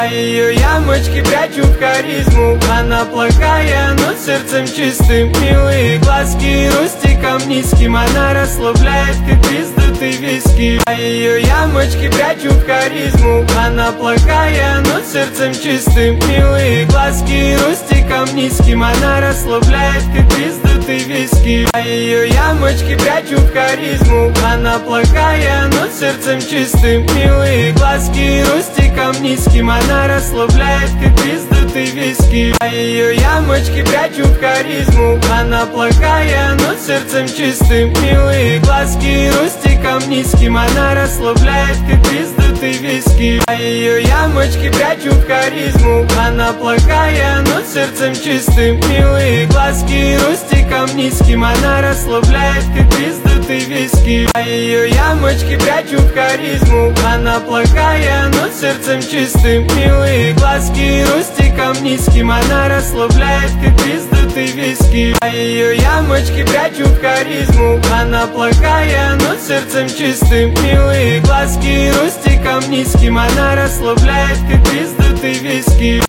А ее ямочки прячут харизму. Она плохая, но сердцем чистым. Милые глазки ростиком низким. Она расслабляет, как пиздатый виски. А ее ямочки прячут харизму. Она плохая, но сердцем чистым. Милые глазки ростиком низким. Она расслабляет, как пиздатый виски. А ее ямочки прячут харизму. Она плохая, но сердцем чистым. Милые глазки ростиком низким. Она расслабляет, как пиздатый виски. А ее ямочки прячут харизму. Она плохая, но сердцем чистым. Милые глазки ростиком низким. Она расслабляет, как пиздатый виски. А ее ямочки прячут харизму. Она плохая, но сердцем чистым. Милые глазки ростиком низким. Она расслабляет, как пиздатый виски. А ее ямочки прячут харизму. Она плохая, но сердцем чистым. Милые глазки ростиком низким. Она расслабляет, как пиздатый виски. А ее ямочки прячут харизму. Она плохая, но сердцем чистым. Милые глазки ростиком низким. Она расслабляет, как пиздатый виски.